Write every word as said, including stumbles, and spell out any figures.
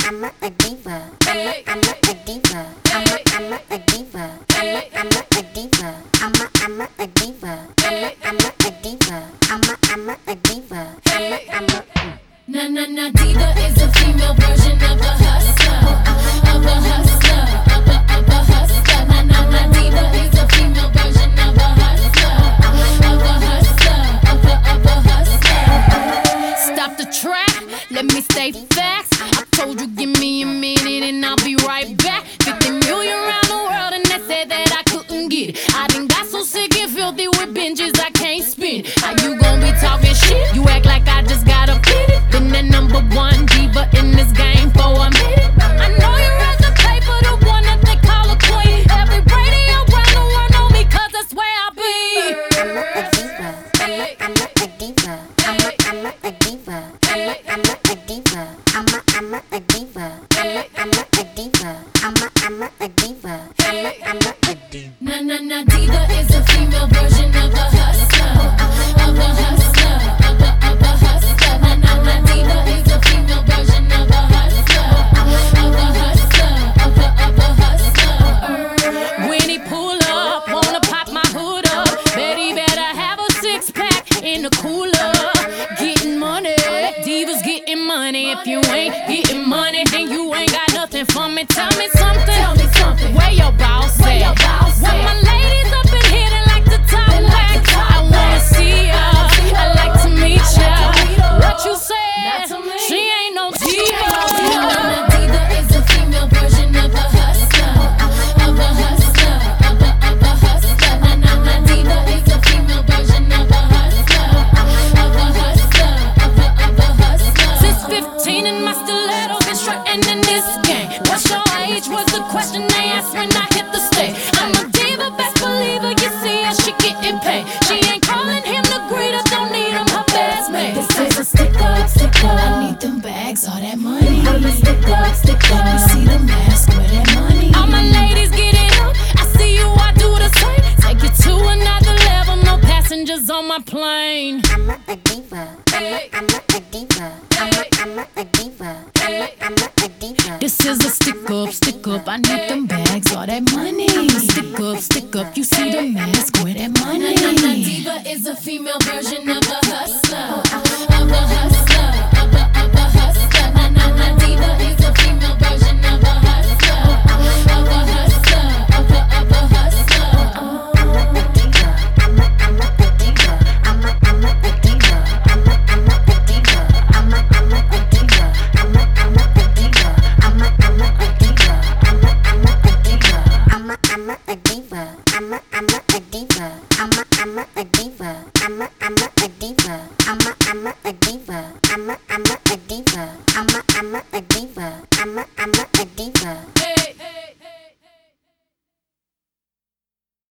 I'm a, a diva. I'm a, I'm a, a diva. I'm a, I'm a, a diva. I'm a, I'm a, a diva. I'm a, I'm a, a diva. I'm a, I'm a, a diva. I'm a, I'm a, a diva. I'm a, I'm a. Na na na, diva is a female version of a hustler, of a hustler, of a of a hustler. Na na na, diva is a female version of a hustler, of a hustler, of a of a hustler. Stop the track, let me state facts. I told you give me a minute and I'll be right back. Fifty million around the world and they said that I couldn't get it. I done got so sick and filthy with binges I can't spin. How you gon' be talking shit? You act like I just got a pity. Been the number one diva in this game for a minute. I know you read the paper, the one that they call a queen. Every radio around the world know me cause that's where I be. I'm a, a diva. I'm a, I'm a, a diva. I'm a, I'm a, a diva. I'm a, I'm a, a diva. I'm a, I'm a, a diva. I'm a, I'm a, a diva. I'm a, I'm a, a diva. I'm a, I'm a, a diva. Na na na, diva is a female version of a hustler, of a hustler, of a of a hustler. Na na na, diva is a female version of a hustler, of a hustler, of a of a hustler. When he pull up, wanna pop my hood up. Bet he better have a six pack in the cooler. Getting money, divas getting money. If you ain't getting money, then you ain't got nothing for me. Tell me something. Tell me something. Where your boss at? Where your boss at? When my ladies up in here, they like to talk back. I wanna see ya. I like to meet ya. What you said? She ain't no diva. A diva is a female version of a hustler, of a hustler, of a of a hustler. Na na na, diva is a female version of a hustler, of a hustler, of a of a hustler. Since fifteen and my stiletto been strutting in this game. What's your age was the question they asked when I hit the stage. I'm a diva, best believer. You see how she getting paid. She ain't calling him the greeter, don't need him her best mate. This is a stick up, stick up. I need them bags, all that money. Stick up, stick up. You see the mask, where that money. All my ladies get it up. I see you, I do the same. Take it to another level. No passengers on my plane. I'm a, a diva. I'm a, I'm a, a diva. I'm a, I'm a, a diva. I'm a, I'm a, a diva. This is a stick up, stick up. I need them bags, all that money. Stick up, stick up. You see the mask, where that money. Na na na, diva is a female version of a hustler, of a hustler, of a of a hustler. Na na na, diva is a female version of a hustler, of a hustler, of a of a hustler. I'm a, a diva. I'm a, I'm a, a diva. I'm a, I'm a, a diva. I'm a, I'm a, a diva. I'm a, I'm a, a diva. I'm a, I'm a, a diva. I'm a, I'm a, a diva. I'm a, I'm a, a diva. I'm a, I'm a, a diva. I'm a, I'm a, a diva. I'm a, I'm a, a diva. I'm a, I'm a, a diva. I'm a, I'm a, a diva. I'm a, I'm a, a diva. I'm a, I'm a, a diva. I'm a, I'm a, a diva. Hey.